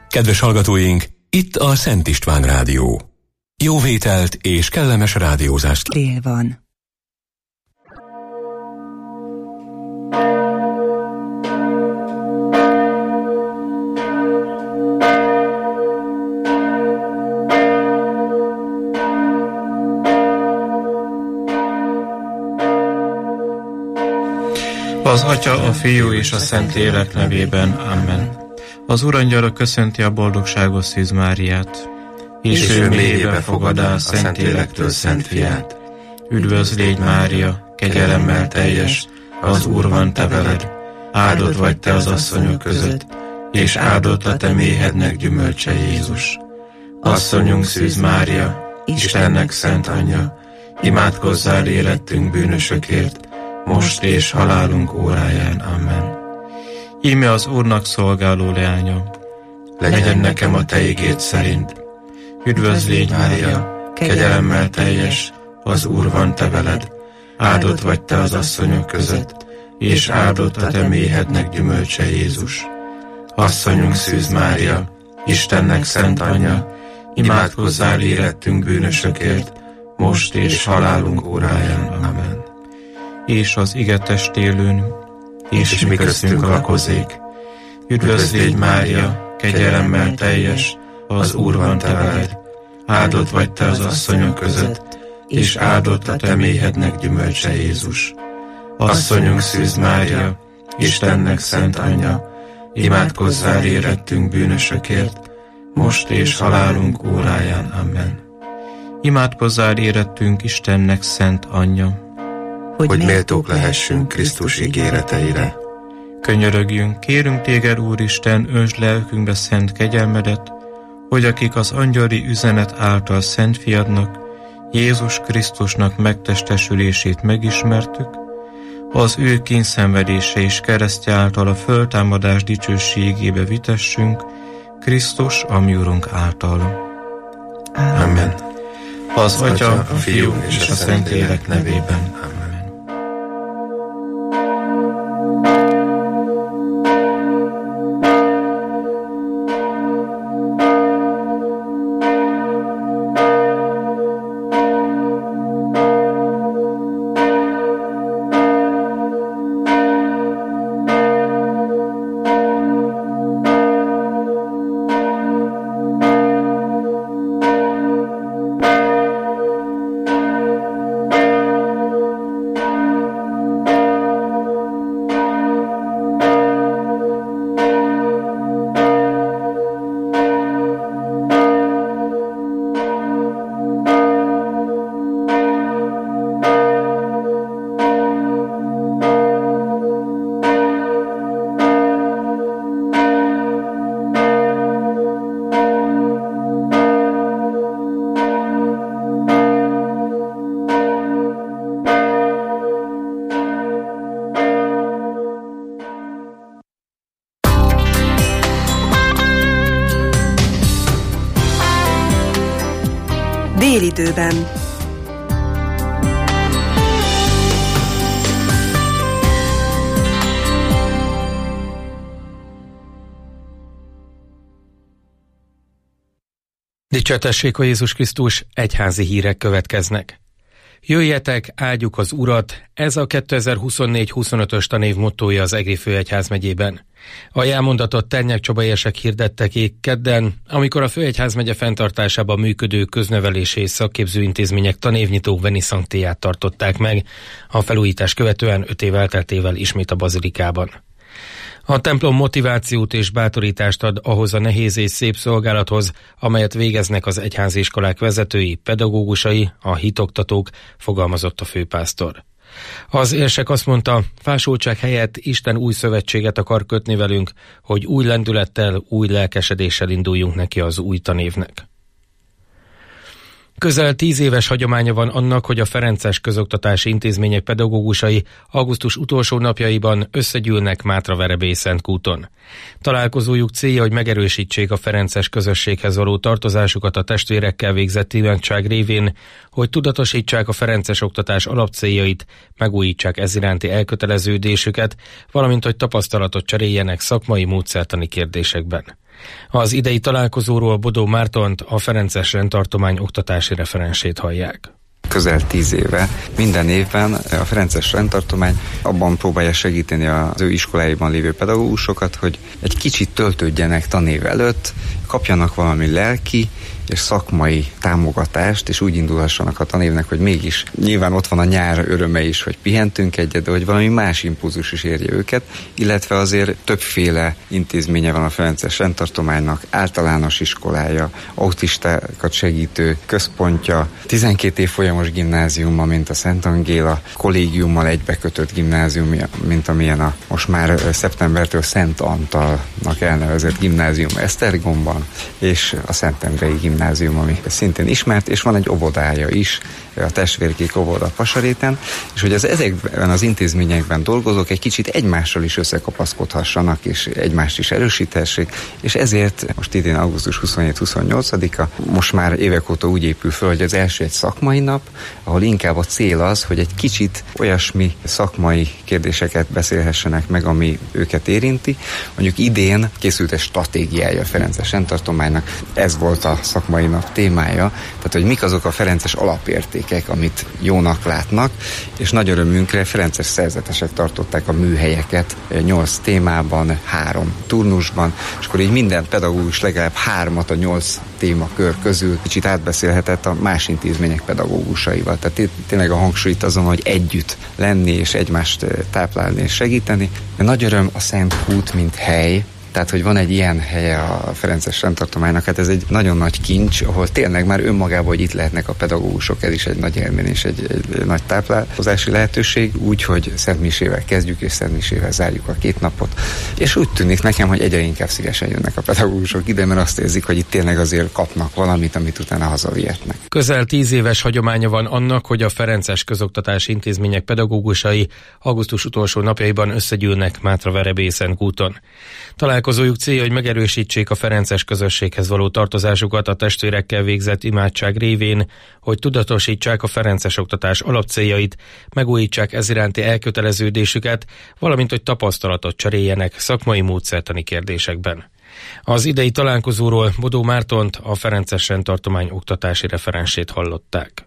Kedves hallgatóink, itt a Szent István Rádió. Jó vételt és kellemes rádiózást. Dél van. Az Atya, a Fiú és a Szentlélek nevében. Amen. Az Urangyala köszönti a boldogságos Szűz Máriát, és ő mélyébe fogadá a Szentlélektől Szent Fiát. Üdvözl légy, Mária, kegyelemmel teljes, az Úr van te veled, áldott vagy te az asszonyok között, és áldott a te méhednek gyümölcse Jézus. Asszonyunk Szűz Mária, Istennek szent anyja, imádkozzál érettünk bűnösökért, most és halálunk óráján. Amen. Íme az Úrnak szolgáló leánya, legyen nekem a te igéd szerint. Üdvözl légy, Mária, kegyelemmel teljes, az Úr van te veled, áldott vagy te az asszonyok között, és áldott a te méhednek gyümölcse Jézus. Asszonyunk Szűz Mária, Istennek szent anyja, imádkozzál érettünk bűnösökért, most és halálunk óráján. Amen. És az ige testélőn, és mi köztünk lakozik. Üdvözl légy, Mária, kegyelemmel teljes, az Úr van te veled, áldott vagy te az asszonyok között, és áldott a te méhednek gyümölcse Jézus. Asszonyunk Szűz Mária, Istennek szent anyja, imádkozzál érettünk bűnösökért, most és halálunk óráján. Amen. Imádkozzál érettünk Istennek szent anyja, hogy méltók lehessünk Krisztus ígéreteire. Könyörögjünk, kérünk téged, Úristen, öntsd lelkünkbe szent kegyelmedet, hogy akik az angyali üzenet által Szent Fiadnak, Jézus Krisztusnak megtestesülését megismertük, az ő kínszenvedése és keresztje által a föltámadás dicsőségébe vitessünk, Krisztus, a mi Urunk által. Amen. Az Atya, a Fiú és a Szentlélek nevében. Amen. Délidőben. Dicsértessék a Jézus Krisztus, egyházi hírek következnek. Jöjjetek, áldjuk az Urat, ez a 2024-25-ös tanév mottója az Egri főegyházmegyében. A jelmondatot Ternyák Csaba-érsek hirdettek kedden, amikor a főegyházmegye fenntartásában működő köznevelési és szakképző intézmények tanévnyitó veniszanktéját tartották meg, a felújítás követően 5 év elteltével ismét a bazilikában. A templom motivációt és bátorítást ad ahhoz a nehéz és szép szolgálathoz, amelyet végeznek az egyházi iskolák vezetői, pedagógusai, a hitoktatók, fogalmazott a főpásztor. Az érsek azt mondta, fásultság helyett Isten új szövetséget akar kötni velünk, hogy új lendülettel, új lelkesedéssel induljunk neki az új tanévnek. Közel 10 éves hagyománya van annak, hogy a ferences közoktatási intézmények pedagógusai augusztus utolsó napjaiban összegyűlnek Mátraverebély-Szentkúton. Találkozójuk célja, hogy megerősítsék a ferences közösséghez való tartozásukat a testvérekkel végzett imádság révén, hogy tudatosítsák a ferences oktatás alapcéljait, megújítsák ez iránti elköteleződésüket, valamint hogy tapasztalatot cseréljenek szakmai módszertani kérdésekben. Az idei találkozóról Bodó Mártont, a Ferences rendtartomány oktatási referensét hallják. Közel 10 éve minden évben a Ferences rendtartomány abban próbálja segíteni az ő iskoláiban lévő pedagógusokat, hogy egy kicsit töltődjenek tanév előtt, kapjanak valami lelki és szakmai támogatást, és úgy indulhassanak a tanévnek, hogy mégis nyilván ott van a nyár öröme is, hogy pihentünk egyet, de hogy valami más impulzus is érje őket, illetve azért többféle intézménye van a Ferences rendtartománynak, általános iskolája, autistákat segítő központja, 12 évfolyamos gimnáziuma, mint a Szent Angéla, kollégiummal egybekötött gimnázium, mint amilyen a most már szeptembertől Szent Antalnak elnevezett gimnázium Esztergomban, és a Szentendrei gimnázium, ami szintén ismert, és van egy óvodája is, a Testvérkék óvoda Pasaréten, és hogy ezekben az intézményekben dolgozók egy kicsit egymással is összekapaszkodhassanak, és egymást is erősíthessék, és ezért most idén augusztus 27-28-a most már évek óta úgy épül föl, hogy az első egy szakmai nap, ahol inkább a cél az, hogy egy kicsit olyasmi szakmai kérdéseket beszélhessenek meg, ami őket érinti. Mondjuk idén készült egy stratégiája a Ferences rendtartománynak, ez volt a szakmai nap témája, tehát hogy mik azok a ferences alapértékek, amit jónak látnak, és nagy örömünkre ferences szerzetesek tartották a műhelyeket 8 témában, 3 turnusban, és akkor így minden pedagógus legalább 3-at a 8 témakör közül kicsit átbeszélhetett a más intézmények pedagógusaival. Tehát tényleg a hangsúlyt azon, hogy együtt lenni és egymást táplálni és segíteni. De nagy öröm a Szent Kút, mint hely, tehát, hogy van egy ilyen helye a Ferences rendtartománynak, hát ez egy nagyon nagy kincs, ahol tényleg már önmagában, hogy itt lehetnek a pedagógusok, ez is egy nagy élmény és egy nagy táplálkozási lehetőség, úgy, hogy szentmisével kezdjük és szentmisével zárjuk a 2 napot. És úgy tűnik nekem, hogy egyre inkább szívesen jönnek a pedagógusok ide, mert azt érzik, hogy itt tényleg azért kapnak valamit, amit utána hazavihetnek. Közel 10 éves hagyománya van annak, hogy a ferences közoktatási intézmények pedagógusai augusztus utolsó napjaiban összegyűlnek Mátra-Verebélyen-kúton. Találkozójuk célja, hogy megerősítsék a ferences közösséghez való tartozásukat a testvérekkel végzett imádság révén, hogy tudatosítsák a ferences oktatás alapcéljait, megújítsák ez iránti elköteleződésüket, valamint hogy tapasztalatot cseréljenek szakmai módszertani kérdésekben. Az idei találkozóról Bodó Mártont, a Ferences rendtartomány oktatási referensét hallották.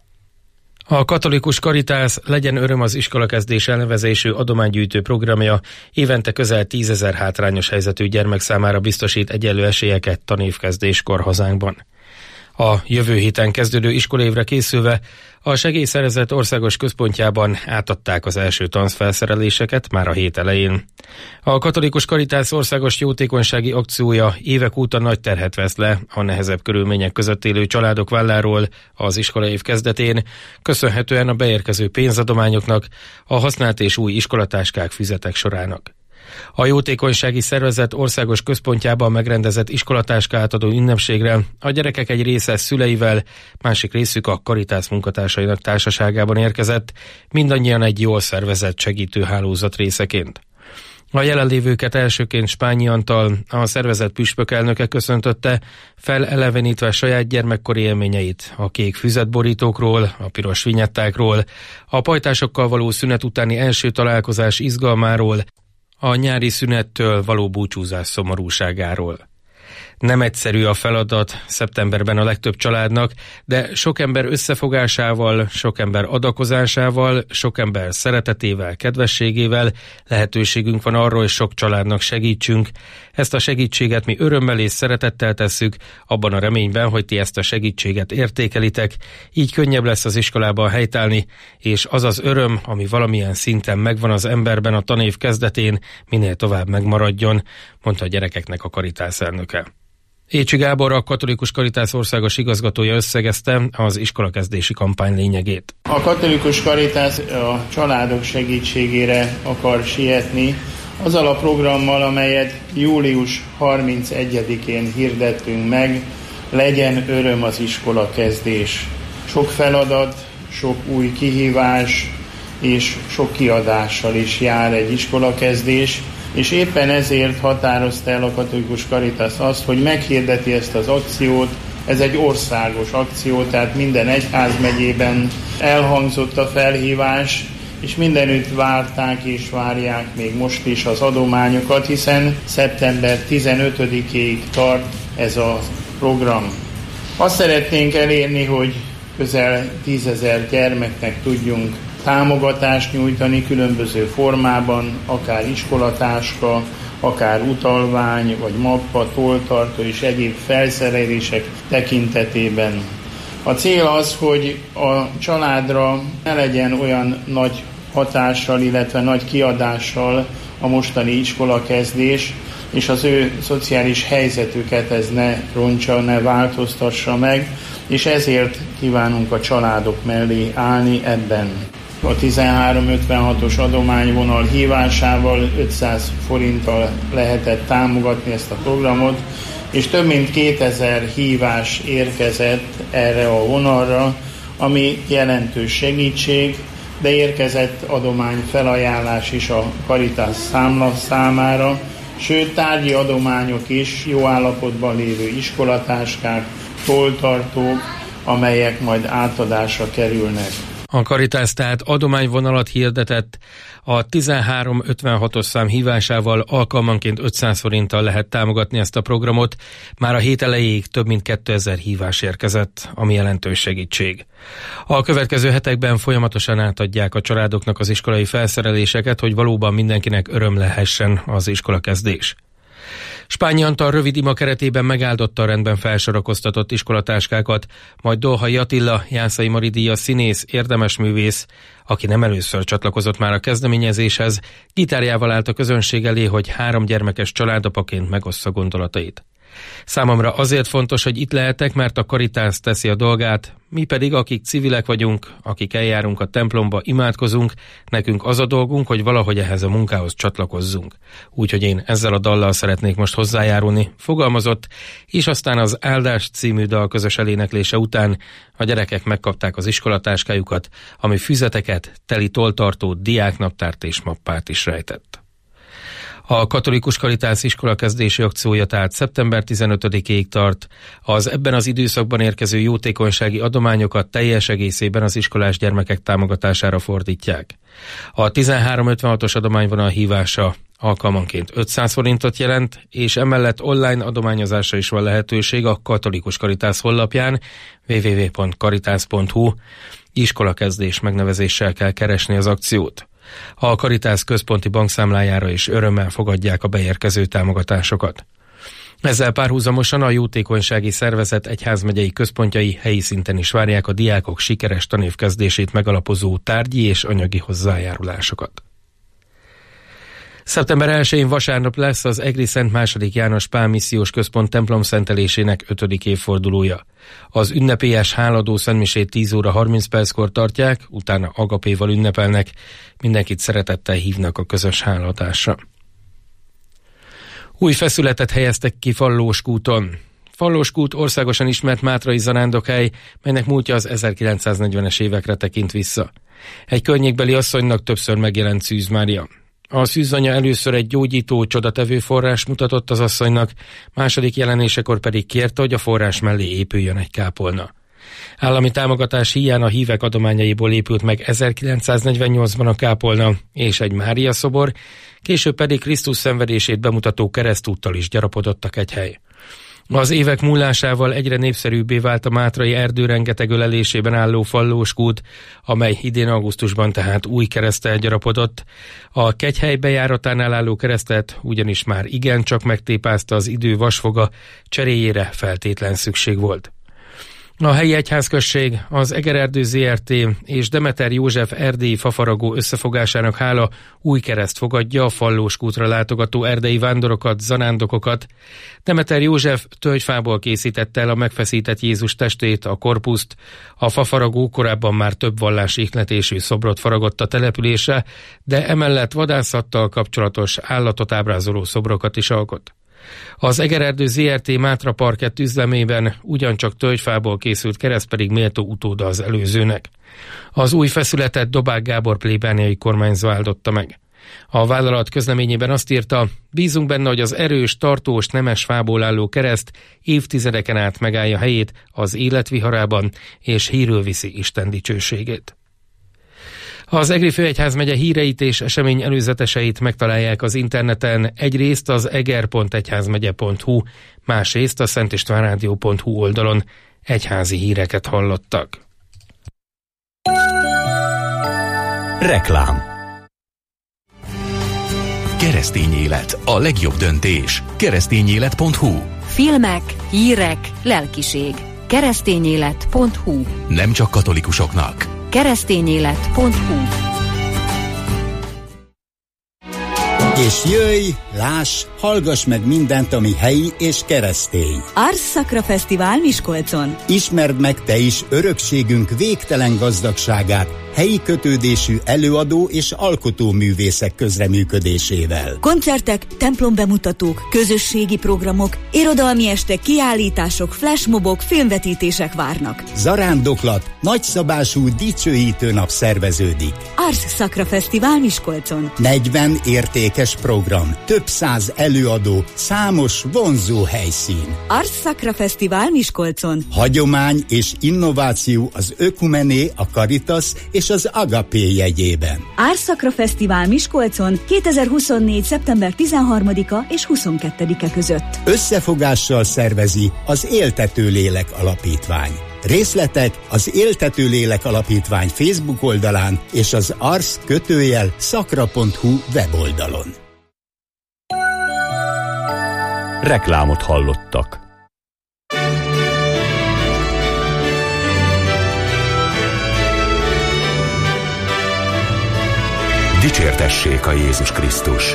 A Katolikus Caritas Legyen öröm az iskolakezdés elnevezésű adománygyűjtő programja évente közel 10 000 hátrányos helyzetű gyermek számára biztosít egyenlő esélyeket tanévkezdéskor hazánkban. A jövő héten kezdődő iskolévre készülve a segélyszervezet országos központjában átadták az első tanszfelszereléseket már a hét elején. A Katolikus Caritas országos jótékonysági akciója évek óta nagy terhet vesz le a nehezebb körülmények között élő családok válláról az iskolaév kezdetén, köszönhetően a beérkező pénzadományoknak, a használt és új iskolatáskák füzetek sorának. A jótékonysági szervezet országos központjában megrendezett iskolatáska átadó ünnepségre a gyerekek egy része szüleivel, másik részük a Caritas munkatársainak társaságában érkezett, mindannyian egy jól szervezett segítőhálózat részeként. A jelenlévőket elsőként Spányi Antal, a szervezet püspökelnöke köszöntötte, felelevenítve saját gyermekkori élményeit a kék füzetborítókról, a piros vinyettákról, a pajtásokkal való szünet utáni első találkozás izgalmáról, a nyári szünettől való búcsúzás szomorúságáról. Nem egyszerű a feladat szeptemberben a legtöbb családnak, de sok ember összefogásával, sok ember adakozásával, sok ember szeretetével, kedvességével lehetőségünk van arra, hogy sok családnak segítsünk. Ezt a segítséget mi örömmel és szeretettel tesszük, abban a reményben, hogy ti ezt a segítséget értékelitek, így könnyebb lesz az iskolában helytállni, és az az öröm, ami valamilyen szinten megvan az emberben a tanév kezdetén, minél tovább megmaradjon, mondta a gyerekeknek a Caritas elnöke. Écsi Gábor, a Katolikus Caritas országos igazgatója összegezte az iskolakezdési kampány lényegét. A Katolikus Caritas a családok segítségére akar sietni, azzal a programmal, amelyet július 31-én hirdettünk meg, legyen öröm az iskolakezdés. Sok feladat, sok új kihívás és sok kiadással is jár egy iskolakezdés, és éppen ezért határozta el a Katolikus Caritas azt, hogy meghirdeti ezt az akciót. Ez egy országos akció, tehát minden egyházmegyében elhangzott a felhívás, és mindenütt várták és várják még most is az adományokat, hiszen szeptember 15-ig tart ez a program. Azt szeretnénk elérni, hogy közel 10 000 gyermeknek tudjunk támogatást nyújtani különböző formában, akár iskolatáska, akár utalvány, vagy mappa, tolltartó és egyéb felszerelések tekintetében. A cél az, hogy a családra ne legyen olyan nagy hatással, illetve nagy kiadással a mostani iskolakezdés, és az ő szociális helyzetüket ez ne rontsa, ne változtassa meg, és ezért kívánunk a családok mellé állni ebben. A 1356-os adományvonal hívásával 500 forinttal lehetett támogatni ezt a programot, és több mint 2000 hívás érkezett erre a vonalra, ami jelentős segítség, de érkezett adományfelajánlás is a Caritas számla számára, sőt tárgyi adományok is, jó állapotban lévő iskolatáskák, tolltartók, amelyek majd átadásra kerülnek. A Caritas tehát adományvonalat hirdetett, a 1356-os szám hívásával alkalmanként 500 forinttal lehet támogatni ezt a programot. Már a hét elejéig több mint 2000 hívás érkezett, ami jelentős segítség. A következő hetekben folyamatosan átadják a családoknak az iskolai felszereléseket, hogy valóban mindenkinek öröm lehessen az iskolakezdés. Spányi Antal rövid ima keretében megáldotta a rendben felsorakoztatott iskolatáskákat, majd Dolhai Attila, Jászai Mari díjas színész, érdemes művész, aki nem először csatlakozott már a kezdeményezéshez, gitárjával állt a közönség elé, hogy 3 gyermekes családapaként megossza gondolatait. Számomra azért fontos, hogy itt lehetek, mert a Caritas teszi a dolgát, mi pedig, akik civilek vagyunk, akik eljárunk a templomba, imádkozunk, nekünk az a dolgunk, hogy valahogy ehhez a munkához csatlakozzunk. Úgyhogy én ezzel a dallal szeretnék most hozzájárulni, fogalmazott, és aztán az Áldás című dal közös eléneklése után a gyerekek megkapták az iskolatáskájukat, ami füzeteket, teli tolltartót, diáknaptárt és mappát is rejtett. A katolikus Caritas iskolakezdési akciója tehát szeptember 15-ig tart. Az ebben az időszakban érkező jótékonysági adományokat teljes egészében az iskolás gyermekek támogatására fordítják. A 1356-os adományvonal hívása alkalmanként 500 forintot jelent, és emellett online adományozásra is van lehetőség a Katolikus Caritas honlapján www.caritas.hu. Iskolakezdés megnevezéssel kell keresni az akciót. A Caritas központi bankszámlájára is örömmel fogadják a beérkező támogatásokat. Ezzel párhuzamosan a jótékonysági szervezet egyházmegyei központjai helyi szinten is várják a diákok sikeres tanévkezdését megalapozó tárgyi és anyagi hozzájárulásokat. Szeptember 1-én vasárnap lesz az Egri Szent II. János Pál Missziós Központ templomszentelésének 5. évfordulója. Az ünnepélyes háladó szentmisét 10 óra 30 perckor tartják, utána agapéval ünnepelnek, mindenkit szeretettel hívnak a közös hálaadásra. Új feszületet helyeztek ki Fallóskúton. Fallóskút országosan ismert mátrai zarándokhely, melynek múltja az 1940-es évekre tekint vissza. Egy környékbeli asszonynak többször megjelent Szűz Mária. A szűzanya először egy gyógyító, csodatevő forrás mutatott az asszonynak, második jelenésekor pedig kérte, hogy a forrás mellé épüljön egy kápolna. Állami támogatás híján a hívek adományaiból épült meg 1948-ban a kápolna és egy Mária szobor, később pedig Krisztus szenvedését bemutató keresztúttal is gyarapodott a kegyhely. Az évek múlásával egyre népszerűbbé vált a mátrai erdő rengeteg ölelésében álló Fallóskút, amely idén augusztusban tehát új kereszttel gyarapodott. A kegyhely bejáratánál álló keresztet ugyanis már igencsak megtépázta az idő vasfoga, cseréjére feltétlen szükség volt. A helyi egyházközség, az Egererdő Zrt. És Demeter József erdélyi fafaragó összefogásának hála új kereszt fogadja a Fallóskútra látogató erdei vándorokat, zarándokokat. Demeter József tölgyfából készítette el a megfeszített Jézus testét, a korpuszt. A fafaragó korábban már több vallási ihletésű szobrot faragott a településre, de emellett vadászattal kapcsolatos állatot ábrázoló szobrokat is alkot. Az Egererdő Zrt. Mátra parkett üzlemében ugyancsak tölgyfából készült kereszt pedig méltó utóda az előzőnek. Az új feszületet Dobák Gábor plébániai kormányzó áldotta meg. A vállalat közleményében azt írta, bízunk benne, hogy az erős, tartós, nemes fából álló kereszt évtizedeken át megállja helyét az élet viharában, és hírül viszi Isten dicsőségét. Az Egri Főegyházmegye híreit és esemény előzeteseit megtalálják az interneten, egyrészt az eger.egyházmegye.hu, másrészt a szentistvánrádió.hu oldalon. Egyházi híreket hallottak. Reklám. Keresztény élet, a legjobb döntés. Keresztényélet.hu. Filmek, hírek, lelkiség. Keresztényélet.hu. Nem csak katolikusoknak. Keresztényélet.hu. És jöjj, láss, hallgass meg mindent, ami helyi és keresztény. Ars Sacra Fesztivál Miskolcon. Ismerd meg te is örökségünk végtelen gazdagságát, helyi kötődésű előadó és alkotóművészek közreműködésével. Koncertek, templombemutatók, közösségi programok, irodalmi estek, kiállítások, flashmobok, filmvetítések várnak. Zarándoklat, nagyszabású dicsőítő nap szerveződik. Ars Sacra Fesztivál Miskolcon. 40 értékes program, több száz előadó, számos vonzó helyszín. Ars Sacra Fesztivál Miskolcon. Hagyomány és innováció az Ökumené, a Caritas és az Agapé jegyében. Ars Sacra Fesztivál Miskolcon 2024. szeptember 13-a és 22-e között. Összefogással szervezi az Éltető Lélek Alapítvány. Részletek az Éltető Lélek Alapítvány Facebook oldalán és az ars-sacra.hu weboldalon. Reklámot hallottak. Dicsértessék a Jézus Krisztus!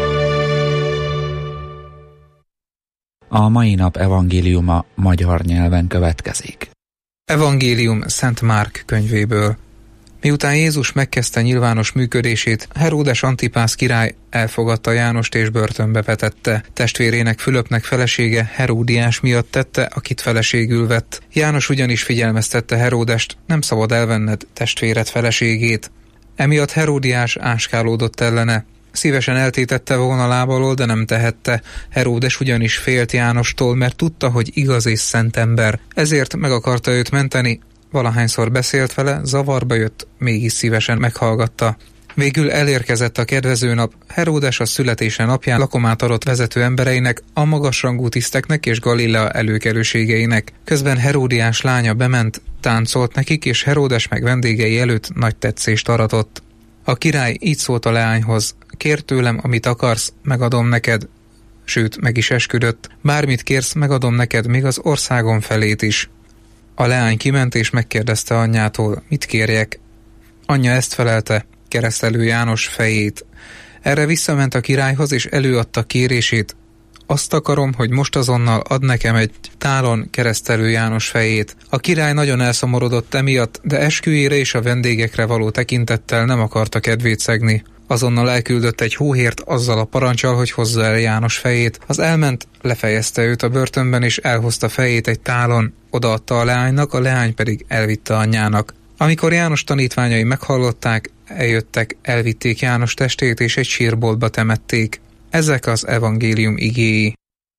A mai nap evangéliuma magyar nyelven következik. Evangélium Szent Márk könyvéből. Miután Jézus megkezdte nyilvános működését, Heródes Antipász király elfogadta Jánost és börtönbe vetette. Testvérének Fülöpnek felesége Heródiás miatt tette, akit feleségül vett. János ugyanis figyelmeztette Heródest, nem szabad elvenned testvéred feleségét. Emiatt Heródiás áskálódott ellene. Szívesen eltétette volna lábalól, de nem tehette. Heródes ugyanis félt Jánostól, mert tudta, hogy igaz és szent ember. Ezért meg akarta őt menteni. Valahányszor beszélt vele, zavarba jött, mégis szívesen meghallgatta. Végül elérkezett a kedvező nap. Heródes a születése napján lakomát adott vezető embereinek, a magasrangú tiszteknek és Galilea előkelőségeinek. Közben Heródiás lánya bement, táncolt nekik, és Heródes meg vendégei előtt nagy tetszést aratott. A király így szólt a leányhoz: kérd tőlem, amit akarsz, megadom neked. Sőt, meg is esküdött: bármit kérsz, megadom neked, még az országom felét is. A leány kiment és megkérdezte anyjától: mit kérjek? Anyja ezt felelte: keresztelő János fejét. Erre visszament a királyhoz és előadta kérését: azt akarom, hogy most azonnal ad nekem egy tálon keresztelő János fejét. A király nagyon elszomorodott emiatt, de esküjére és a vendégekre való tekintettel nem akarta kedvét szegni. Azonnal elküldött egy hóhért azzal a parancsal, hogy hozza el János fejét. Az elment, lefejezte őt a börtönben és elhozta fejét egy tálon, odaadta a leánynak, a leány pedig elvitte anyjának. Amikor János tanítványai meghallották, eljöttek, elvitték János testét és egy sírboltba temették. Ezek az evangélium igéi.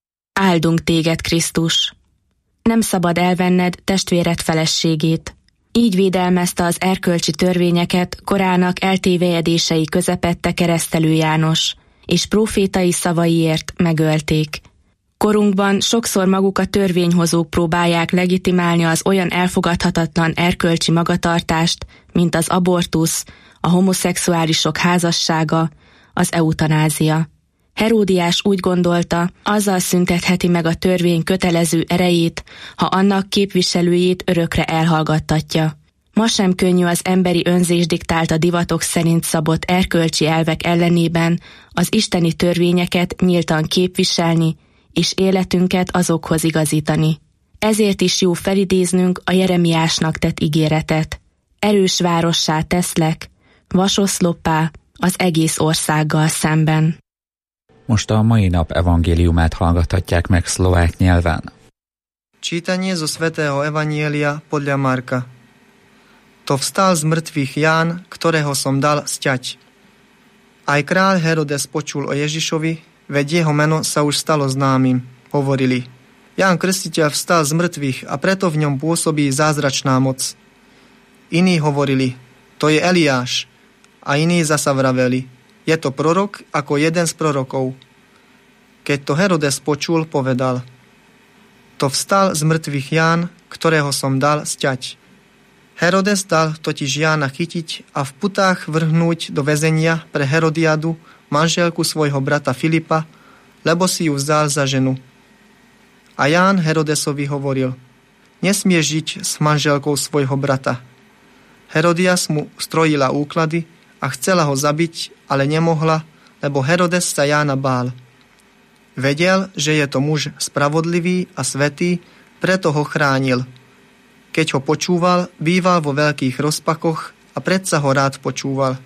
Áldunk téged, Krisztus! Nem szabad elvenned testvéred feleségét. Így védelmezte az erkölcsi törvényeket korának eltévejedései közepette keresztelő János, és prófétai szavaiért megölték. Korunkban sokszor maguk a törvényhozók próbálják legitimálni az olyan elfogadhatatlan erkölcsi magatartást, mint az abortusz, a homoszexuálisok házassága, az eutanázia. Heródiás úgy gondolta, azzal szüntetheti meg a törvény kötelező erejét, ha annak képviselőjét örökre elhallgattatja. Ma sem könnyű az emberi önzés diktálta divatok szerint szabott erkölcsi elvek ellenében az isteni törvényeket nyíltan képviselni, és életünket azokhoz igazítani. Ezért is jó felidéznünk a Jeremiásnak tett ígéretet. Erős várossá teszlek, vasoszloppá az egész országgal szemben. Most a mai nap evangéliumát hallgathatják meg szlovák nyelven. Čítanie zo svätého Evanjelia podľa Marka. To vstal z mŕtvych Ján, ktorého som dal sťať. Aj kráľ Herodes počul o Ježišovi, veď jeho meno sa už stalo známym. Hovorili: Ján Krstiteľ vstal z mŕtvych a preto v ňom pôsobí zázračná moc. Iní hovorili: To je Eliáš. A iní zasa vraveli, je to prorok ako jeden z prorokov. Keď to Herodes počul, povedal, to vstal z mŕtvych Ján, ktorého som dal sťať. Herodes dal totiž Jána chytiť a v putách vrhnúť do väzenia pre Herodiadu, manželku svojho brata Filipa, lebo si ju vzal za ženu. A Ján Herodesovi hovoril, nesmieš žiť s manželkou svojho brata. Herodias mu strojila úklady a chcela ho zabiť, ale nemohla, lebo Herodes sa Jána bál. Vedel, že je to muž spravodlivý a svätý, preto ho chránil. Keď ho počúval, býval vo veľkých rozpakoch a predsa ho rád počúval.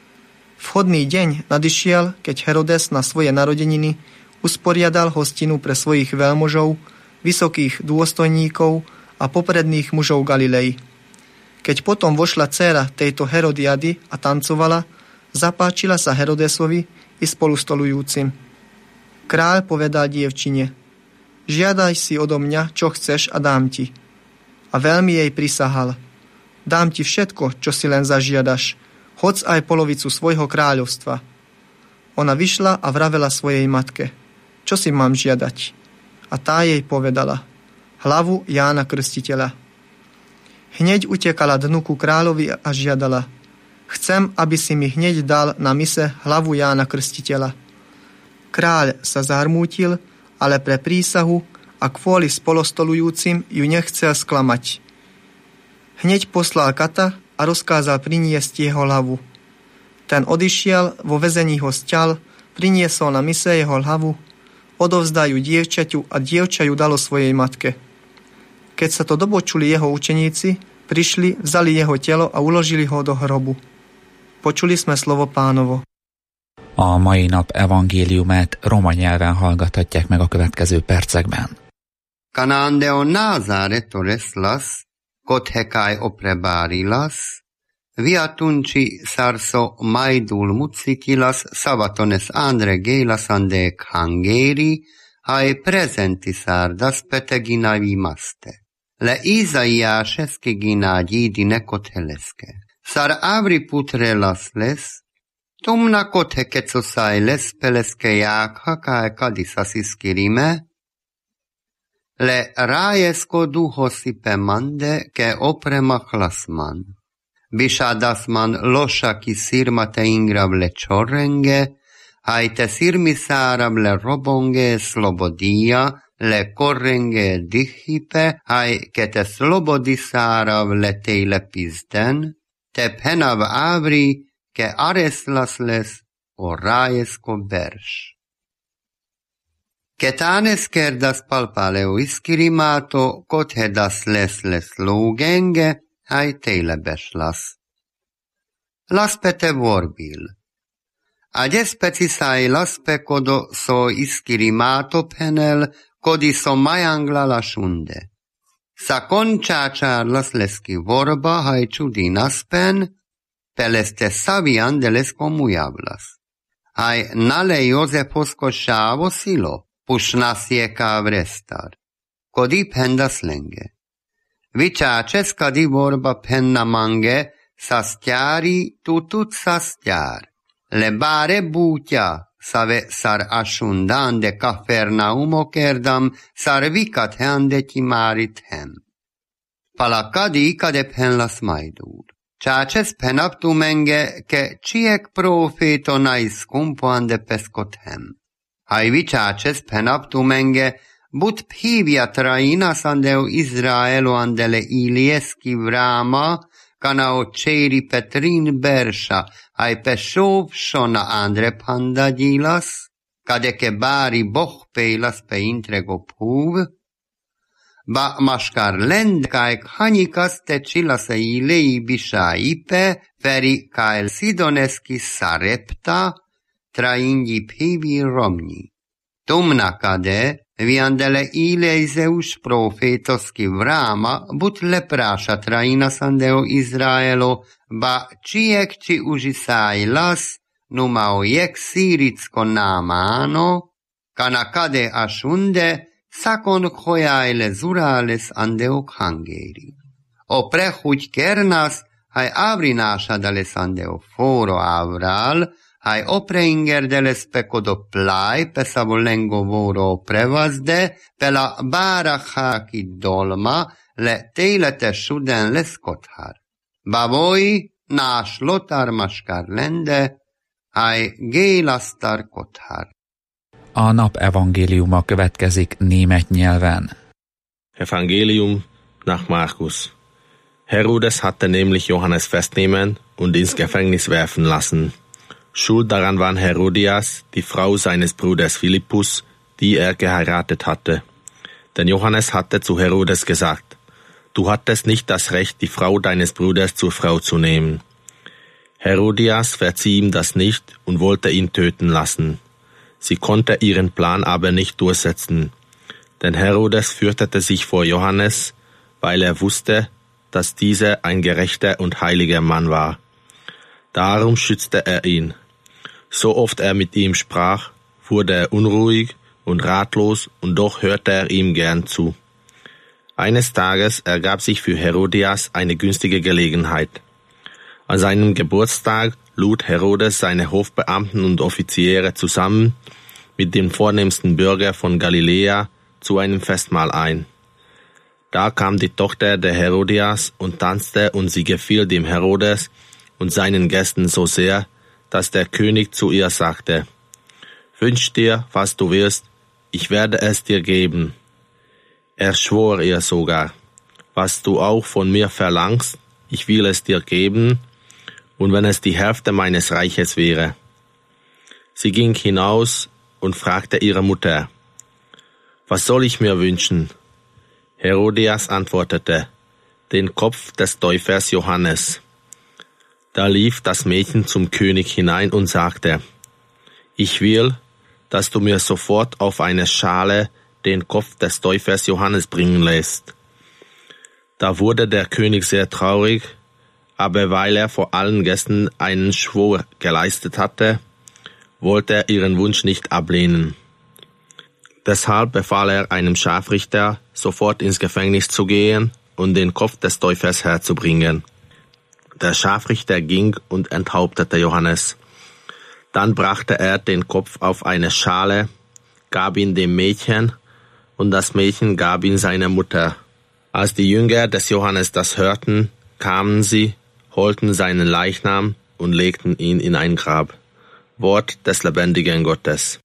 Vhodný deň nadišiel, keď Herodes na svoje narodeniny usporiadal hostinu pre svojich veľmožov, vysokých dôstojníkov a popredných mužov Galilei. Keď potom vošla dcéra tejto Herodiady a tancovala, zapáčila sa Herodesovi i spolustolujúcim. Kráľ povedal dievčine, žiadaj si odo mňa, čo chceš a dám ti. A veľmi jej prisahal, dám ti všetko, čo si len zažiadaš, hoc aj polovicu svojho kráľovstva. Ona vyšla a vravela svojej matke, čo si mám žiadať? A tá jej povedala, hlavu Jána Krstiteľa. Hneď utekala dnu ku kráľovi a žiadala, chcem, aby si mi hneď dal na mise hlavu Jána Krstiteľa. Kráľ sa zarmútil, ale pre prísahu a kvôli spolostolujúcim ju nechcel sklamať. Hneď poslal kata a rozkázal priniesť jeho hlavu. Ten odišiel, vo väzení ho sťal, priniesol na mise jeho hlavu, odovzdajú dievčaťu a dievča ju dalo svojej matke. Keď sa to dopočuli jeho učeníci, prišli, vzali jeho telo a uložili ho do hrobu. Počuli sme slovo Pánovo. A mai nap evangéliumát roma nyelven hallgathatják meg a következő percekben. Kanandeo Nazaretores las, kothekai oprebarilas, viatunci sarso maidul mutsikilas, savatones andre gelas ande hangeri, ai presenti sardas petegina vimaste. Le Izaiašeske gina djidine kotheleske. Sar avri putrelas les, tumna kothe kecosailes peleske jakha kae kadisas iskirime, le rajesko duhosi pemande ke oprema hlasman. Bisadasman lošaki sirmate ingrav le čorrenge, aite sirmisarab le robonge slobodia, le korrenge dihipe, ai kete slobodisarav le teile pizden, te penav avri ke areslas les o rajesko berš. Ketanes kerdas palpaleo iskirimato, kothedas les lugenge, ai teile beslas. Laspete vorbil. Ades pecisai laspe kodo so iskirimato penel, kodi so majangla lasunde. Sa končáčár leski vorba hai čudi naspen, peleste savian delesko mujavlas. Hai nale Jozefosko šavo silo, pušnasjeka vrestar. Kodi pendas lenge. Vičačes kadi vorba penna mange, sa stjari tutut sa stjar. Le bare butja, save sar ashundande Kafernaumo kerdam, sar vikat hande timarit hem. Palakadi kade penlas maidur. Čačes penaptu menge, ke čiek profeto naiskumpo ande peskot hem. Hajvi čačes penaptu menge, but phivia trainas andeu Izraelo andele ilieski vrama, kana očeri Petrin Berša, aj pešov šona andre pandadilas, kadeke bari boh peilas pe intrego puv, ba maškar lend kaj khanikas tečila se ilei bisha ipe, feri kael sidoneski sarepta, traingi pivi romni. Tumna kade, viandele Ileizeus profetoski vrama, but lepraša traina sandeo Izraelo, ba čiek či užisaj las, numao jek siritsko namano, kana kade ašunde, sakon hojajle zurales andeo khangeri. O prehuť kernas, hai abri nasha dale sandeo foro avral, hai opreinger dele specodo plai, pe savolengo voro prevazde, pe la barachaki dolma, le téletes suden leszkothár. Bavoi nás lotar maskár lende, hai gélasztar kothár. A nap evangéliuma következik német nyelven. Evangelium nach Markus. Herodes hatte nämlich Johannes festnehmen und ins Gefängnis werfen lassen. Schuld daran war Herodias, die Frau seines Bruders Philippus, die er geheiratet hatte. Denn Johannes hatte zu Herodes gesagt: Du hattest nicht das Recht, die Frau deines Bruders zur Frau zu nehmen. Herodias verzieh ihm das nicht und wollte ihn töten lassen. Sie konnte ihren Plan aber nicht durchsetzen, denn Herodes fürchtete sich vor Johannes, weil er wusste, dass dieser ein gerechter und heiliger Mann war. Darum schützte er ihn. So oft er mit ihm sprach, wurde er unruhig und ratlos, und doch hörte er ihm gern zu. Eines Tages ergab sich für Herodias eine günstige Gelegenheit. An seinem Geburtstag lud Herodes seine Hofbeamten und Offiziere zusammen mit den vornehmsten Bürgern von Galiläa zu einem Festmahl ein. Da kam die Tochter der Herodias und tanzte, und sie gefiel dem Herodes und seinen Gästen so sehr, dass der König zu ihr sagte: Wünsch dir, was du willst, ich werde es dir geben. Er schwor ihr sogar: Was du auch von mir verlangst, ich will es dir geben, und wenn es die Hälfte meines Reiches wäre. Sie ging hinaus und fragte ihre Mutter: Was soll ich mir wünschen? Herodias antwortete: Den Kopf des Täufers Johannes. Da lief das Mädchen zum König hinein und sagte: Ich will, dass du mir sofort auf eine Schale den Kopf des Täufers Johannes bringen lässt. Da wurde der König sehr traurig, aber weil er vor allen Gästen einen Schwur geleistet hatte, wollte er ihren Wunsch nicht ablehnen. Deshalb befahl er einem Scharfrichter, sofort ins Gefängnis zu gehen und den Kopf des Täufers herzubringen. Der Scharfrichter ging und enthauptete Johannes. Dann brachte er den Kopf auf eine Schale, gab ihn dem Mädchen, und das Mädchen gab ihn seiner Mutter. Als die Jünger des Johannes das hörten, kamen sie, holten seinen Leichnam und legten ihn in ein Grab. Wort des lebendigen Gottes.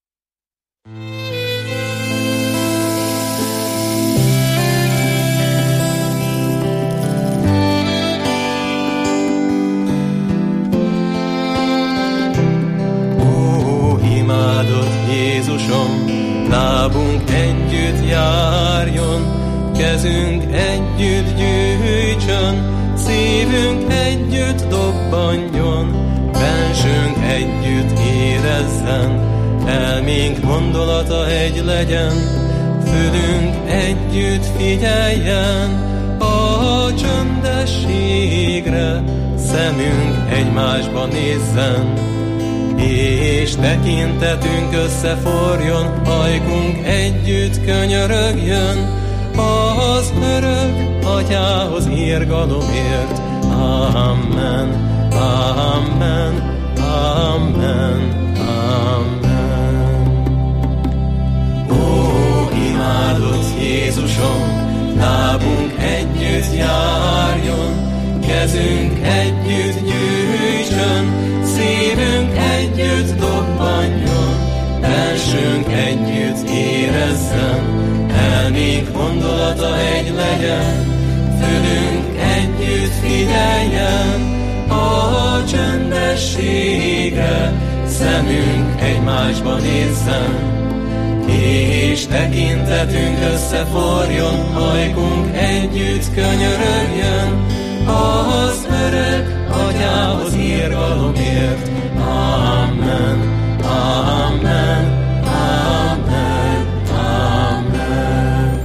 Imádott Jézusom, lábunk együtt járjon, kezünk együtt gyűjtsön, szívünk együtt dobbanjon, bensőnk együtt érezzen, elménk gondolata egy legyen, fülünk együtt figyeljen a csöndességre, szemünk egymásba nézzen, és tekintetünk összeforjon, ajkunk együtt könyörögjön, az örök Atyához irgalomért. Amen, amen, amen, amen. Ó, imádott Jézusom, lábunk együtt járjon, kezünk együtt gyűjtsön, szívünk együtt dobbanjon, bensőnk együtt érezzen, elménk gondolata egy legyen, fülünk együtt figyeljen a csöndességre, szemünk egymásba nézzen, és tekintetünk összeforjon, ajkunk együtt könyörögjön, az örök Atyához irgalomért. Amen, amen, amen, amen.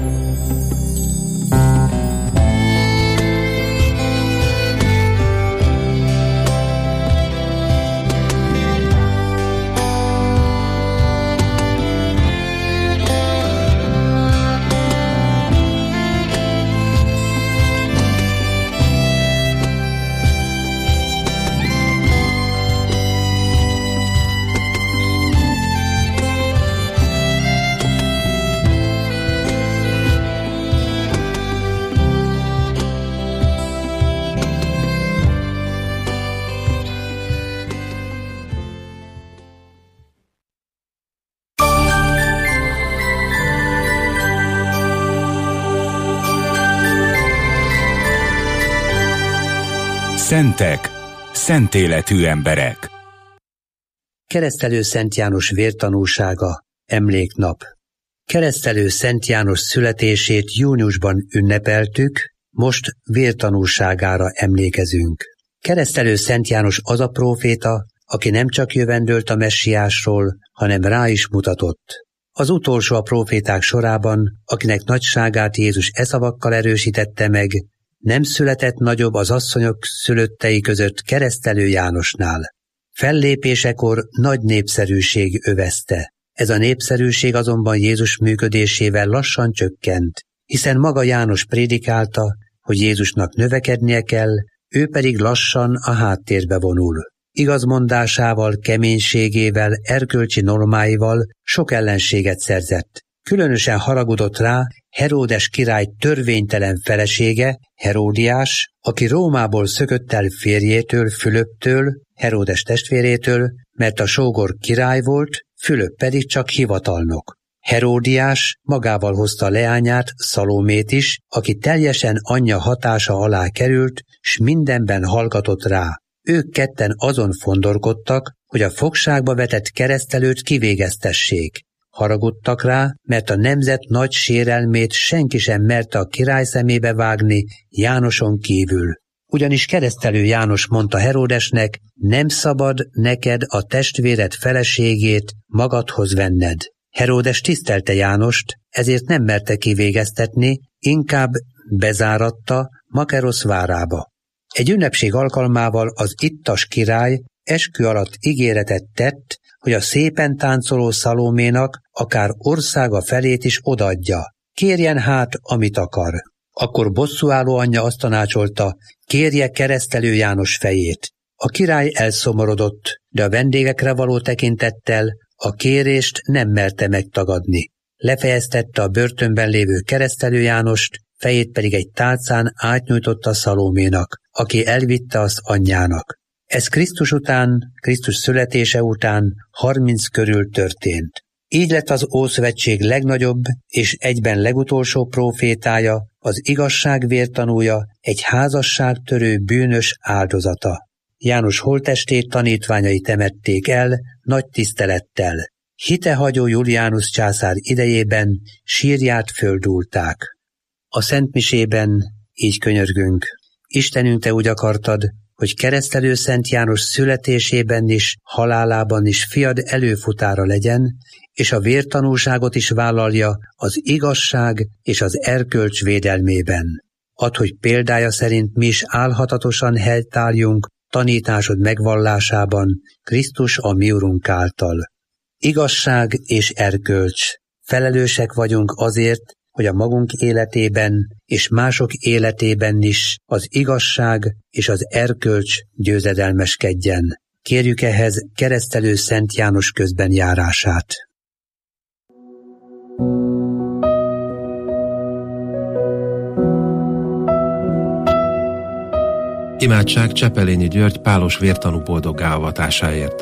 Szentek, szentéletű emberek. Keresztelő Szent János vértanúsága, emléknap. Keresztelő Szent János születését júniusban ünnepeltük, most vértanúságára emlékezünk. Keresztelő Szent János az a próféta, aki nem csak jövendölt a messiásról, hanem rá is mutatott. Az utolsó a próféták sorában, akinek nagyságát Jézus e szavakkal erősítette meg: nem született nagyobb az asszonyok szülöttei között Keresztelő Jánosnál. Fellépésekor nagy népszerűség övezte. Ez a népszerűség azonban Jézus működésével lassan csökkent, hiszen maga János prédikálta, hogy Jézusnak növekednie kell, ő pedig lassan a háttérbe vonul. Igazmondásával, keménységével, erkölcsi normáival sok ellenséget szerzett. Különösen haragudott rá Heródes király törvénytelen felesége, Heródiás, aki Rómából szökött el férjétől, Fülöptől, Heródes testvérétől, mert a sógor király volt, Fülöp pedig csak hivatalnok. Heródiás magával hozta a leányát, Szalómét is, aki teljesen anyja hatása alá került, s mindenben hallgatott rá. Ők ketten azon fondorkodtak, hogy a fogságba vetett keresztelőt kivégeztessék. Haragudtak rá, mert a nemzet nagy sérelmét senki sem merte a király szemébe vágni Jánoson kívül. Ugyanis Keresztelő János mondta Heródesnek: nem szabad neked a testvéred feleségét magadhoz venned. Heródes tisztelte Jánost, ezért nem merte kivégeztetni, inkább bezáratta Makerosz várába. Egy ünnepség alkalmával az ittas király eskü alatt ígéretet tett, hogy a szépen táncoló Szalóménak akár országa felét is odaadja. Kérjen hát, amit akar. Akkor bosszúálló anyja azt tanácsolta: kérje Keresztelő János fejét. A király elszomorodott, de a vendégekre való tekintettel a kérést nem merte megtagadni. Lefejeztette a börtönben lévő Keresztelő Jánost, fejét pedig egy tálcán átnyújtotta Szalóménak, aki elvitte azt anyjának. Ez Krisztus születése után 30 körül történt. Így lett az Ószövetség legnagyobb és egyben legutolsó prófétája, az igazság vértanúja, egy házasságtörő bűnös áldozata. János holttestét tanítványai temették el nagy tisztelettel. Hitehagyó Julianus császár idejében sírját földúlták. A szentmisében így könyörgünk: Istenünk, te úgy akartad, hogy Keresztelő Szent János születésében is, halálában is fiad előfutára legyen, és a vértanúságot is vállalja az igazság és az erkölcs védelmében. Add, hogy példája szerint mi is álhatatosan helytálljunk tanításod megvallásában, Krisztus a mi Urunk által. Igazság és erkölcs. Felelősek vagyunk azért, hogy a magunk életében és mások életében is az igazság és az erkölcs győzedelmeskedjen. Kérjük ehhez Keresztelő Szent János közben járását. Imádság Csepelényi György pálos vértanú boldoggá avatásáért.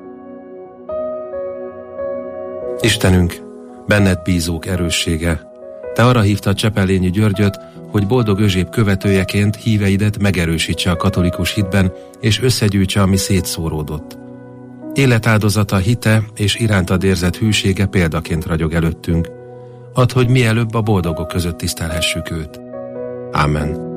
Istenünk, benned bízók erőssége, te arra hívtad Csepelényi Györgyöt, hogy boldog Özséb követőjeként híveidet megerősítse a katolikus hitben, és összegyűjtse, ami szétszóródott. Életáldozata, hite és irántad érzett hűsége példaként ragyog előttünk. Add, hogy mielőbb a boldogok között tisztelhessük őt. Ámen.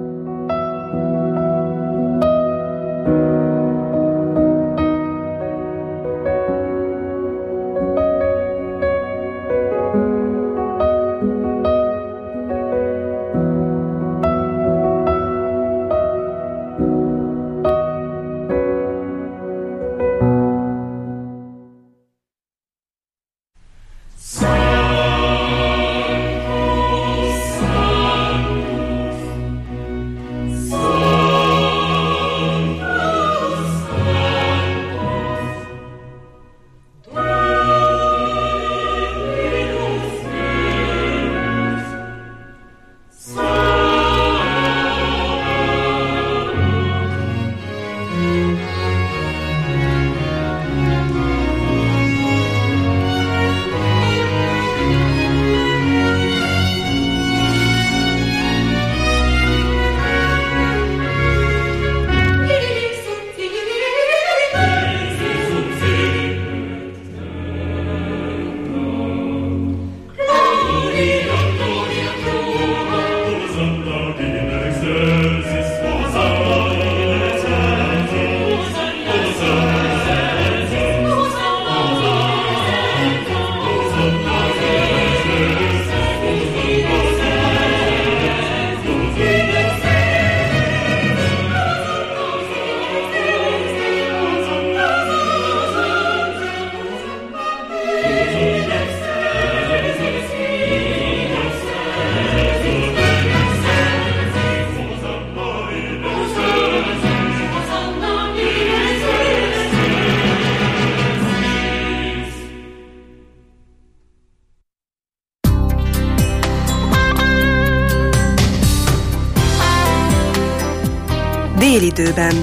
Délidőben.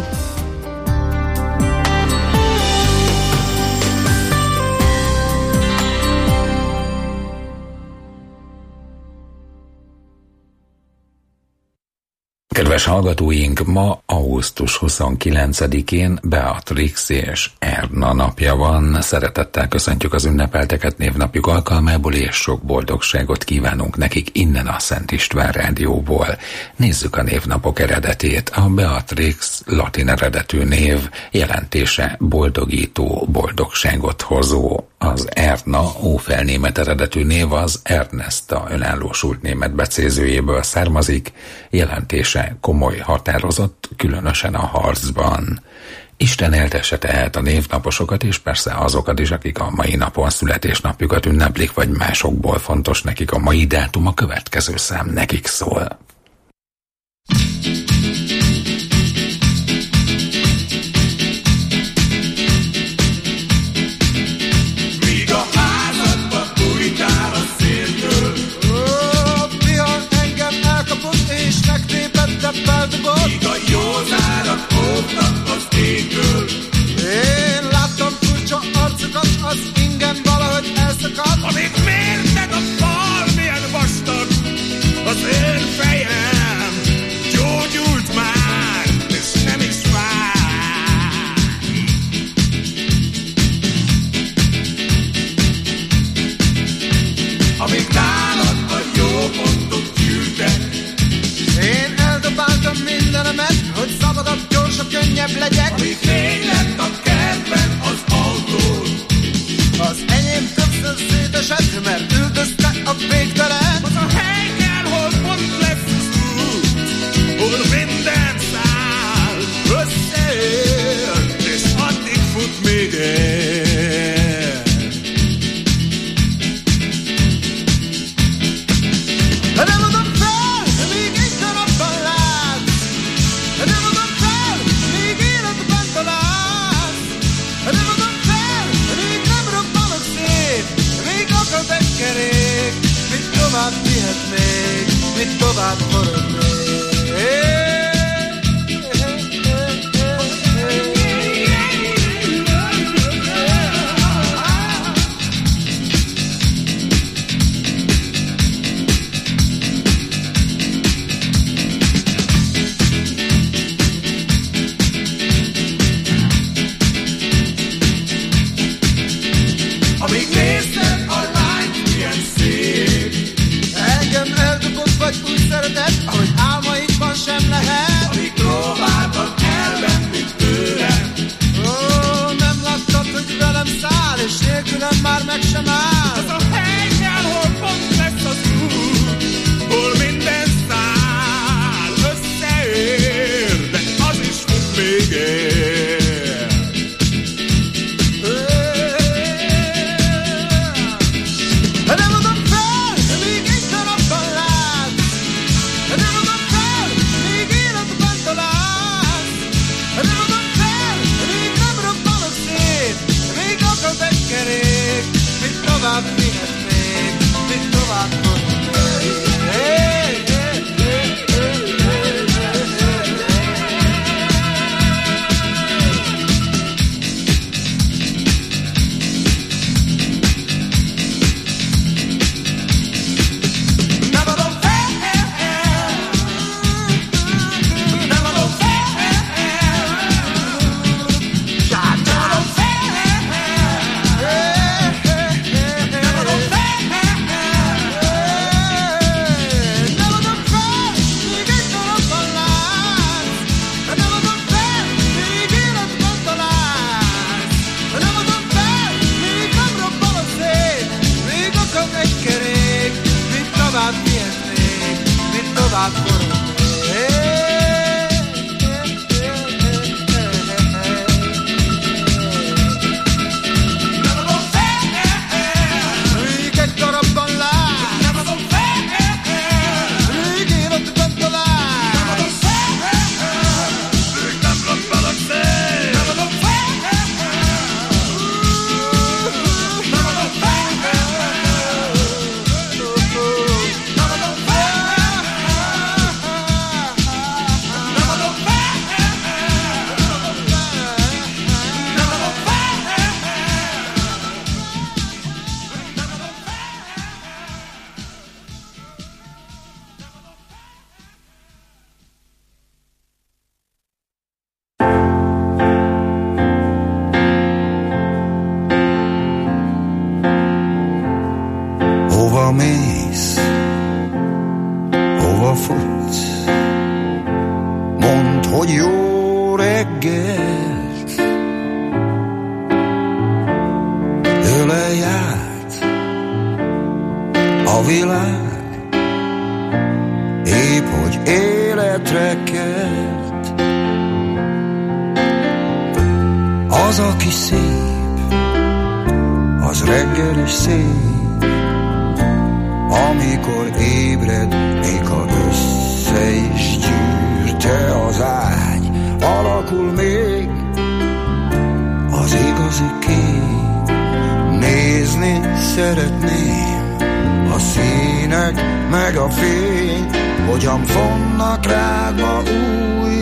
Kedves hallgatóink, ma augusztus 29-én Beatrix és Erna napja van. Szeretettel köszöntjük az ünnepelteket névnapjuk alkalmából, és sok boldogságot kívánunk nekik innen a Szent István Rádióból. Nézzük a névnapok eredetét. A Beatrix latin eredetű név, jelentése boldogító, boldogságot hozó. Az Erna ófelnémet eredetű név az Ernesta önállósult német becézőjéből származik, jelentése komoly, határozott, különösen a harcban. Isten éltesse tehát a névnaposokat, és persze azokat is, akik a mai napon születésnapjukat ünneplik, vagy másokból fontos nekik a mai dátum, a következő szám nekik szól. Míg a józárak óvnak az égből. Én láttam furcsa arcokat, az ingem valahogy elszakadt. Amíg mérted a fal, milyen vastag az én fejem. Gyógyult már, és nem is vár. Amíg nálad a jó pontok gyűltek, én eldobáltam mindenemet, hogy szabadabb, gyorsabb, könnyebb legyek. Amíg fény lett a kertben az autó, az enyém többször szétesett, mert üldözte a végtelen. Az a hely kell, hol pont lesz az út, hol minden száll összeér, és addig fut még el. Nem adom fel, még egy darabban látsz. Nem adom fel, még életben találsz. Nem adom fel, még nem robbanok szét. Még akad egy kerék, mit tovább vihet még, mit tovább forog még. Amíg nézted a lányt, milyen szép, engem eldobott vagy úgy szeretett, hogy jó reggelt. Ölelj át a világ, épp hogy életre kelt. Az, aki szép, az reggel is szép, amikor ébred, még ha össze is gyűrte az ágy, alakul még az igazi kép. Nézni szeretném a színek meg a fény, hogyan fonnak rád ma új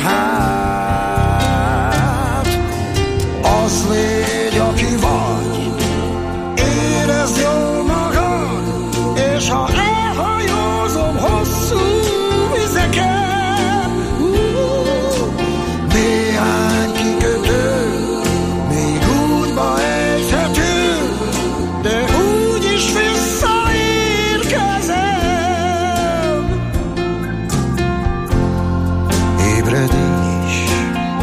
ruhát. Az légy, aki vagy, érezd jól magad, és ha elhajózom hosszú vizeken, néhány kikötő még útba ejthető, de úgyis visszaérkezem. Ébredés,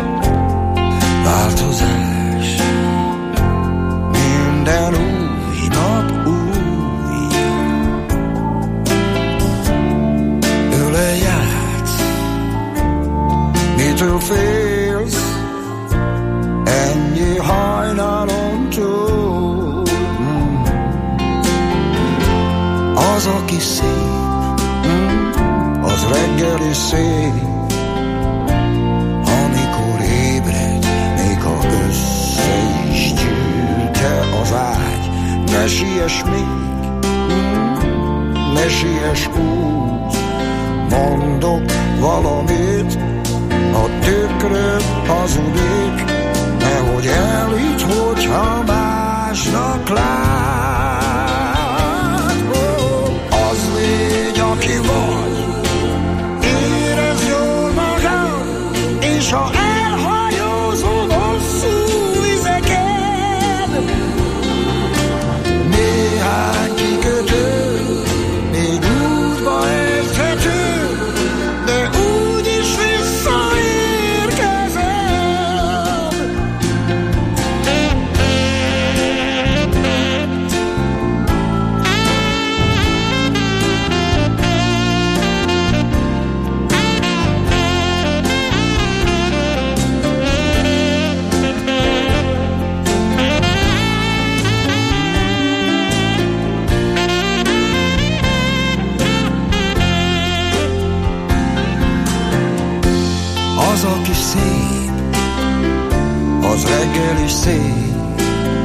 változás, minden új nap új. Ölelj át, mitől félsz, ennyi hajnalon túl. Az, aki szép, az reggel is szép, amikor ébred, még ha össze is gyűlte az ágy. Ne siess még, ne siess úgy, mondok valamit, a tükröd hazudik, nehogy elhidd, hogyha másnak lát. Az légy, aki vagy, érezd jól magad, és ha elhajózol hosszú vizeken, néhány kikötő még útba érthető, de úgyis visszaérkezem. Az, aki szép, az reggel is szép,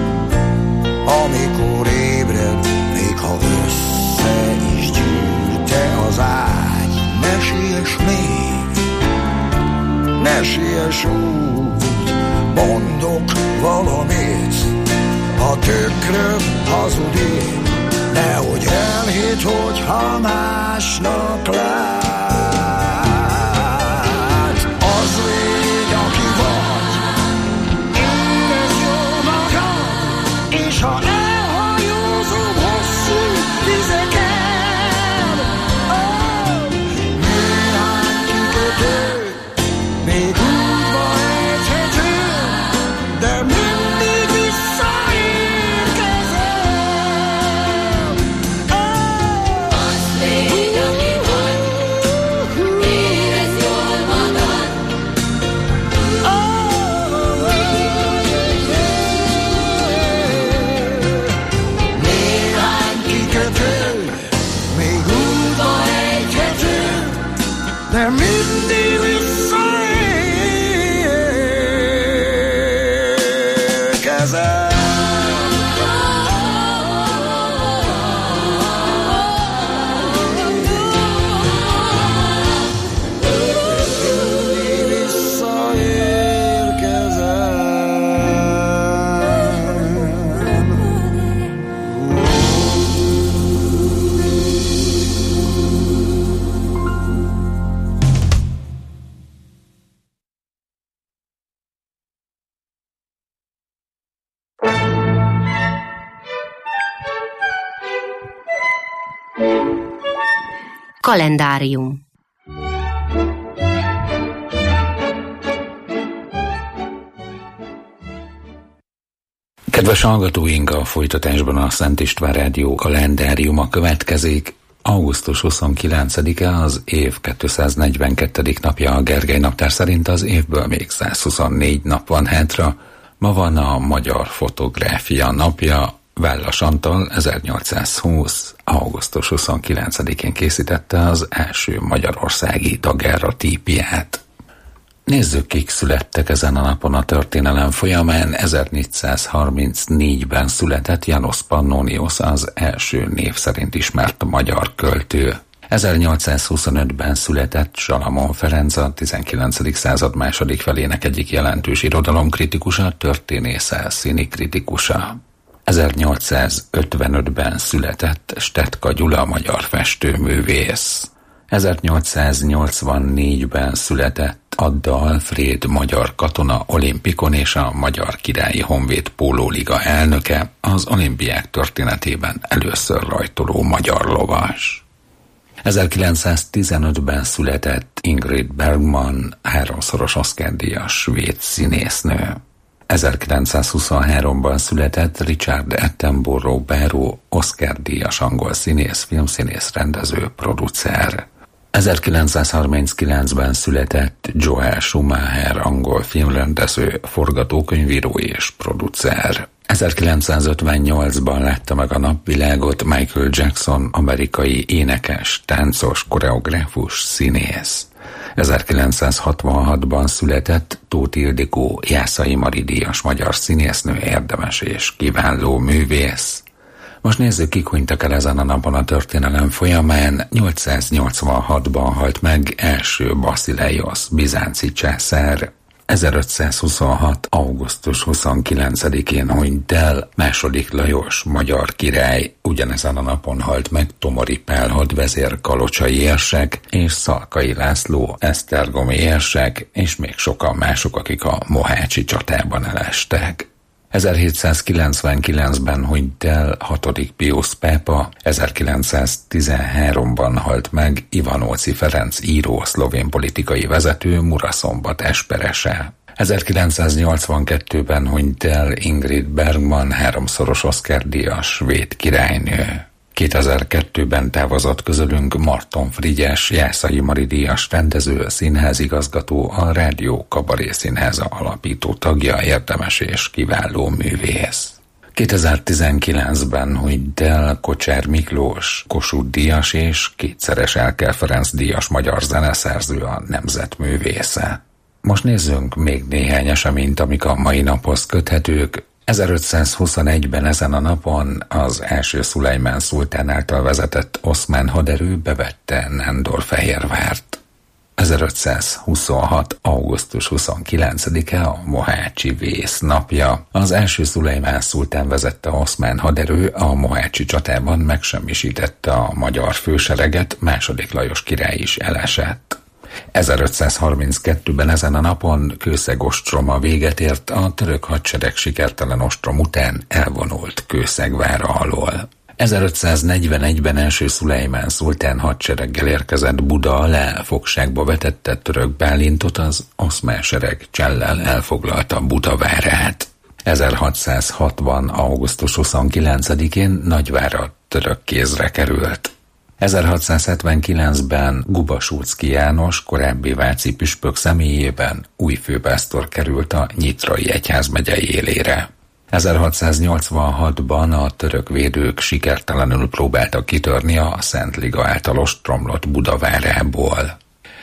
amikor ébred, még ha össze is gyűrte az ágy. Ne siess még, ne siess úgy, mondok valamit, a tükröd hazudik, nehogy elhidd, hogyha másnak lát. Az légy, aki vagy, érezd jól magad, és ha elhajózom hosszú vizeken, néhány kikötő még útba ejthető, de mindig visszaérkezem. Az légy, aki vagy, érezd jól magad. Néhány kikötő még útba ejthető, de mindig visszaérkezem. Kalendárium. Kedves hallgatóink, a folytatásban a Szent István Rádió kalendáriuma következik. Augusztus 29-e az év 242. napja a Gergely naptár szerint, az évből még 124 nap van hátra. Ma van a magyar fotográfia napja. Vállas Antal 1820. augusztus 29-én készítette az első magyarországi daguerreotípiát. Nézzük, kik születtek ezen a napon a történelem folyamán. 1434-ben született János Pannonius, az első név szerint ismert magyar költő. 1825-ben született Salamon Ferenc, a 19. század második felének egyik jelentős irodalomkritikusa, történésze, színikritikusa. 1855-ben született Stetka Gyula, magyar festőművész. 1884-ben született Adda Alfréd, magyar katona, olimpikon és a Magyar Királyi Honvéd pólóliga elnöke, az olimpiák történetében először rajtoló magyar lovas. 1915-ben született Ingrid Bergman, 3-szoros Oscar-díjas svéd színésznő. 1923-ban született Richard Attenborough Barrow, Oscar-díjas angol színész, filmszínész, rendező, producer. 1939-ben született Joel Schumacher, angol filmrendező, forgatókönyvíró és producer. 1958-ban látta meg a napvilágot Michael Jackson, amerikai énekes, táncos, koreográfus, színész. 1966-ban született Tóth Ildikó, Jászai Mari díjas magyar színésznő, érdemes és kiváló művész. Most nézzük, kik hunytak el ezen a napon a történelem folyamán. 886-ban halt meg első Basileiosz, bizánci császár. 1526. augusztus 29-én hunyt el második Lajos, magyar király. Ugyanezen a napon halt meg Tomori Pál hadvezér, kalocsai érsek, és Szalkai László, esztergomi érsek, és még sokan mások, akik a mohácsi csatában elestek. 1799-ben hunyt el 6. Piusz pápa, 1913-ban halt meg Ivanóci Ferenc író, szlovén politikai vezető, Muraszombat esperese. 1982-ben hunyt el Ingrid Bergman, 3-szoros Oscar-díjas svéd királynő. 2002-ben távozott közülünk Marton Frigyes, Jászai Mari díjas rendező, színházigazgató, a Rádió Kabaré Színháza alapító tagja, érdemes és kiváló művész. 2019-ben hunyt el Kocsár Miklós, Kossuth díjas és kétszeres Elkel Ferenc díjas magyar zeneszerző, a nemzetművésze. Most nézzünk még néhány eseményt, amik a mai naphoz köthetők. 1521-ben ezen a napon az első Szulejmán szultán által vezetett oszmán haderő bevette Nándorfehérvárt. 1526. augusztus 29-e a mohácsi vész napja. Az első Szulejmán szultán vezette oszmán haderő a mohácsi csatában megsemmisítette a magyar fősereget, második Lajos király is elesett. 1532-ben ezen a napon Kőszeg ostroma véget ért, a török hadsereg sikertelen ostrom után elvonult Kőszegvára alól. 1541-ben első Szulejmán szultán hadsereggel érkezett Buda alá, fogságba vetette török Bálintot, az oszmán sereg csellel elfoglalta Buda várát. 1660. augusztus 29-én Nagyvárad török kézre került. 1679-ben Gubasulcki János, korábbi váci püspök személyében új főpásztor került a Nyitrai egyházmegyei élére. 1686-ban a török védők sikertelenül próbáltak kitörni a Szent Liga által ostromlott Budavárából.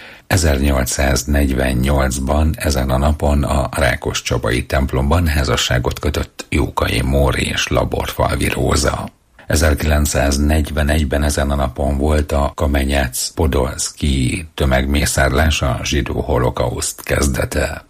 1848-ban ezen a napon a Rákoscsabai templomban házasságot kötött Jókai Móri és Laborfalvi Róza. 1941-ben ezen a napon volt a Kamenyec-Podolszki tömegmészárlás, a zsidó holokauszt kezdete.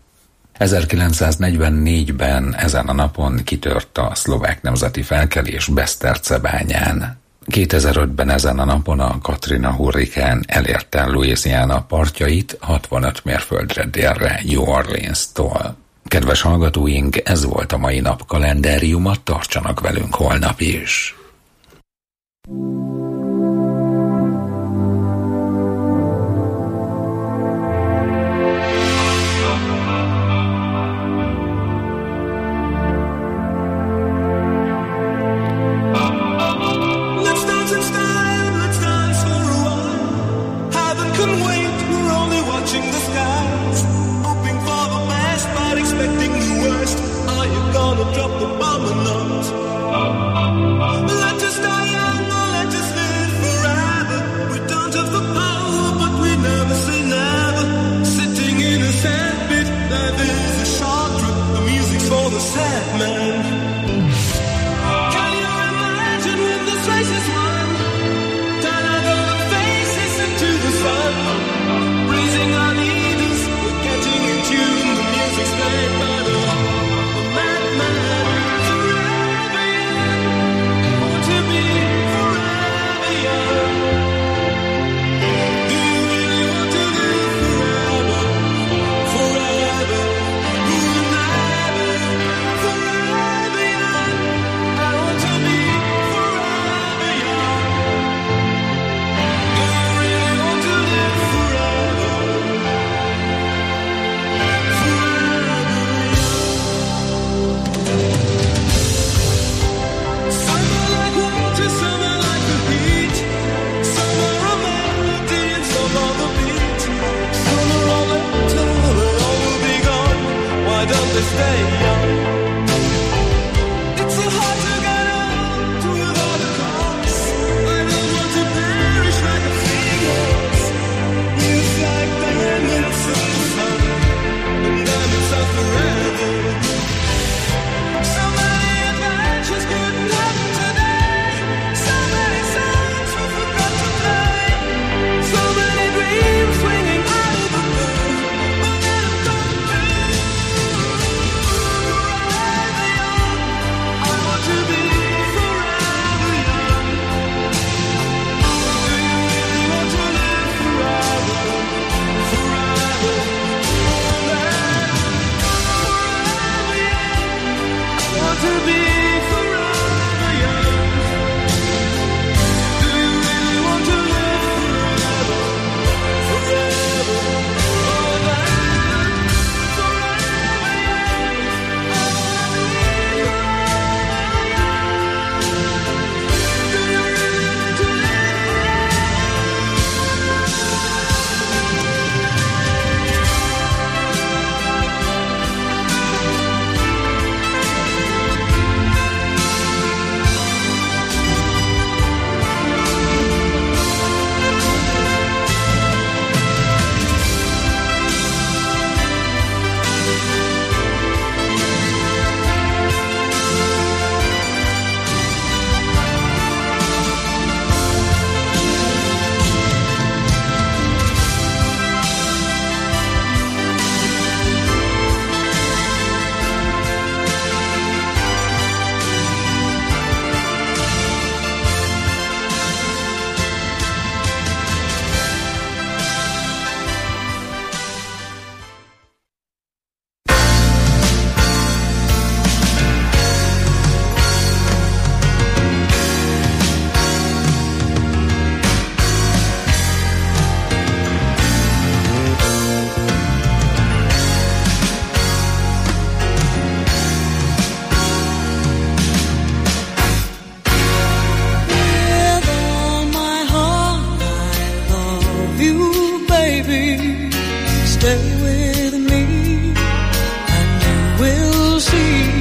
1944-ben ezen a napon kitört a szlovák nemzeti felkelés Besztercebányán. 2005-ben ezen a napon a Katrina hurrikán elérte Louisiana partjait 65 mérföldre délre New Orleans-tól. Kedves hallgatóink, ez volt a mai nap kalendáriuma, tartsanak velünk holnap is! with me, and you will see